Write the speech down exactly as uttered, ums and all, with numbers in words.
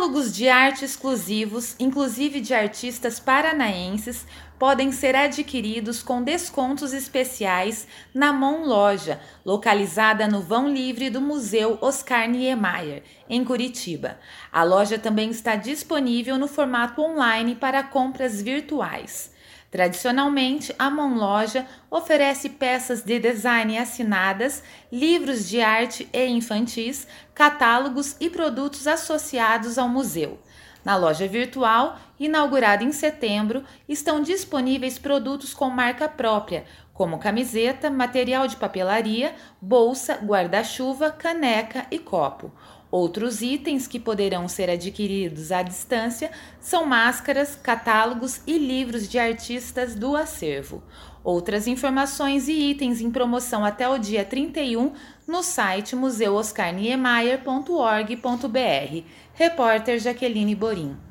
Catálogos de arte exclusivos, inclusive de artistas paranaenses, podem ser adquiridos com descontos especiais na Mon Loja, localizada no vão livre do Museu Oscar Niemeyer, em Curitiba. A loja também está disponível no formato online para compras virtuais. Tradicionalmente, a Mon Loja oferece peças de design assinadas, livros de arte e infantis, catálogos e produtos associados ao museu. Na loja virtual, inaugurada em setembro, estão disponíveis produtos com marca própria, como camiseta, material de papelaria, bolsa, guarda-chuva, caneca e copo. Outros itens que poderão ser adquiridos à distância são máscaras, catálogos e livros de artistas do acervo. Outras informações e itens em promoção até o dia trinta e um no site museu oscar niemeyer ponto org ponto br. Repórter Jaqueline Borim.